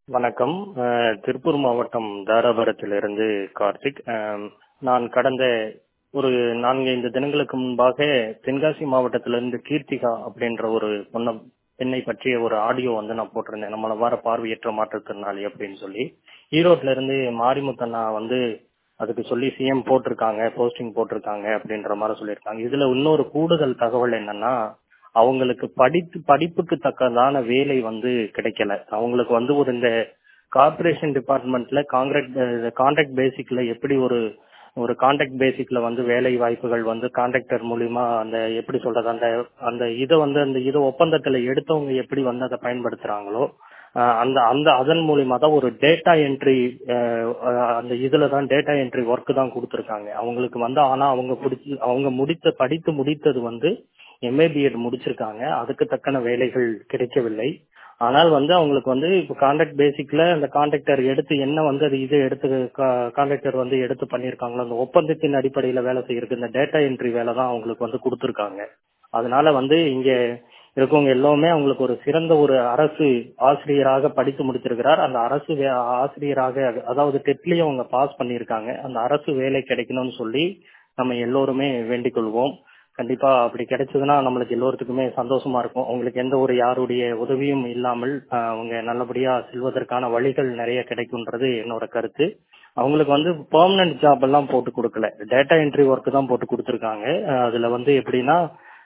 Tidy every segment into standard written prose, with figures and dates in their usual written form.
வணக்கம். திருப்பூர் மாவட்டம் தாராபுரத்திலிருந்து கார்த்திக். நான் கடந்த ஒரு 4-5 தினங்களுக்கு முன்பாக தென்காசி மாவட்டத்திலிருந்து கீர்த்திகா அப்படின்ற ஒரு பெண்ணை பற்றிய ஒரு ஆடியோ நான் போட்டிருந்தேன். நம்மள வார பார்வையற்ற மாற்றுத்திறனாளி அப்படின்னு சொல்லி ஈரோட்ல இருந்து மாரிமுத்தண்ணா அதுக்கு சொல்லி சிஎம் போஸ்டிங் போட்டிருக்காங்க அப்படின்ற மாதிரி சொல்லியிருக்காங்க. இதுல இன்னொரு கூடுதல் தகவல் என்னன்னா, அவங்களுக்கு படிப்புக்கு தக்கதான வேலை கிடைக்கல. அவங்களுக்கு ஒரு இந்த கார்ப்பரேஷன் டிபார்ட்மெண்ட்ல கான்ட்ராக்ட் பேசிக்ல எப்படி ஒரு கான்ட்ராக்ட் பேசிக்ல வேலை வாய்ப்புகள் கான்ட்ராக்டர் மூலியமா அந்த எப்படி சொல்றது அந்த அந்த இதை அந்த இதை ஒப்பந்தத்துல எடுத்தவங்க எப்படி அதை பயன்படுத்துறாங்களோ அந்த அந்த அதன் மூலியமா தான் ஒரு டேட்டா என்ட்ரி அந்த இதுல தான் டேட்டா என்ட்ரி ஒர்க் தான் கொடுத்துருக்காங்க அவங்களுக்கு. ஆனா அவங்க படித்து முடித்தது MABEd முடிச்சிருக்காங்க. அதுக்கு தக்கன வேலைகள் கிடைக்கவில்லை. ஆனால் அவங்களுக்கு இப்ப கான்ட்ராக்ட் பேசிக்ல அந்த கான்ட்ராக்டர் எடுத்து என்ன அது இதை எடுத்து கான்ட்ராக்டர் எடுத்து பண்ணிருக்காங்களோ அந்த ஒப்பந்தத்தின் அடிப்படையில வேலை செய்யறதுக்கு இந்த டேட்டா என்ட்ரி வேலை தான் அவங்களுக்கு கொடுத்துருக்காங்க. அதனால இங்க இருக்கவங்க எல்லாமே அவங்களுக்கு ஒரு சிறந்த ஒரு அரசு ஆசிரியராக படித்து முடித்திருக்கிறார். அந்த அரசு ஆசிரியராக அதாவது டெட்லயும் அவங்க பாஸ் பண்ணியிருக்காங்க. அந்த அரசு வேலை கிடைக்கணும்னு சொல்லி நம்ம எல்லோருமே வேண்டிக் கொள்வோம். கண்டிப்பா அப்படி கிடைச்சதுன்னா நம்மளுக்கு எல்லோருக்குமே சந்தோஷமா இருக்கும். அவங்களுக்கு எந்த ஒரு யாருடைய உதவியும் இல்லாமல் அவங்க நல்லபடியா செல்வதற்கான வழிகள் நிறைய கிடைக்கும்ன்றது என்னோட கருத்து. அவங்களுக்கு பெர்மனன்ட் ஜாப் எல்லாம் போட்டு கொடுக்கல, டேட்டா என்ட்ரி ஒர்க் தான் போட்டு கொடுத்துருக்காங்க. அதுல எப்படின்னா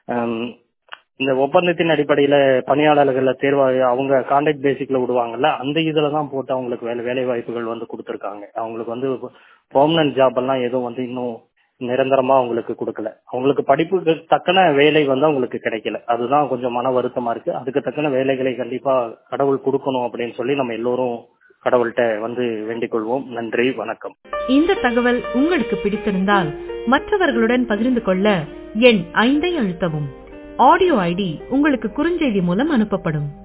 இந்த ஒப்பந்தத்தின் அடிப்படையில பணியாளர்களை தேர்வாக அவங்க கான்ட்ராக்ட் பேசிக்ல விடுவாங்கல்ல, அந்த இதுலதான் போட்டு அவங்களுக்கு வேலை வாய்ப்புகள் கொடுத்துருக்காங்க. அவங்களுக்கு பெர்மனன்ட் ஜாப் எல்லாம் எதுவும் இன்னும் நிரந்தரமா அவங்களுக்கு கொடுக்கல. அவங்களுக்கு படிப்புக்கு தக்கன வேலை அவங்களுக்கு கிடைக்கல. அதுதான் கொஞ்சம் மன வருத்தமா இருக்கு. அதுக்கு தக்கன வேலைகளை கண்டிப்பா கடவுள் கொடுக்கணும் அப்படின்னு சொல்லி நம்ம எல்லோரும் கடவுள்கிட்ட வேண்டிக் கொள்வோம். நன்றி, வணக்கம். இந்த தகவல் உங்களுக்கு பிடித்திருந்தால் மற்றவர்களுடன் பகிர்ந்து கொள்ள எண் 5 அழுத்தவும். ஆடியோ ஐடி உங்களுக்கு குறுஞ்செய்தி மூலம் அனுப்பப்படும்.